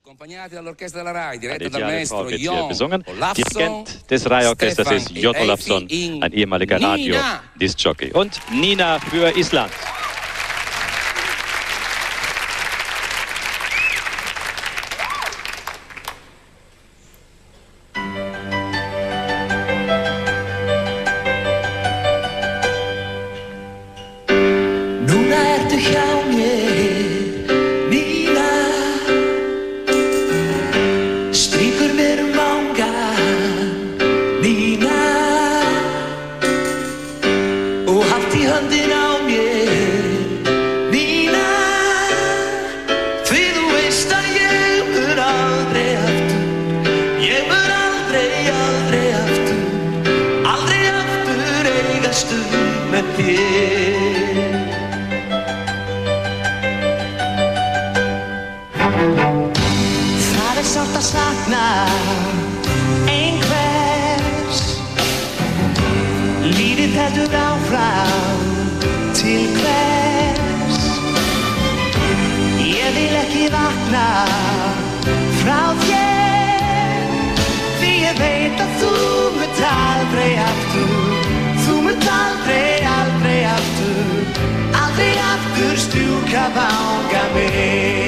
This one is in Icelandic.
Eine ideale Frau wird hier besungen. Dirigent des Rai-Orchesters ist J. Olafsson, ein ehemaliger Radio-Disc-Jockey. Und Nina für Island. Það sárt að sakna einhvers. Lífið heldur áfram til hvers. Ég vil ekki vakna frá þér, því ég veit að þú munt aldrei aftur. Þú munt aldrei aftur, aldrei aftur stjúka vanga mig.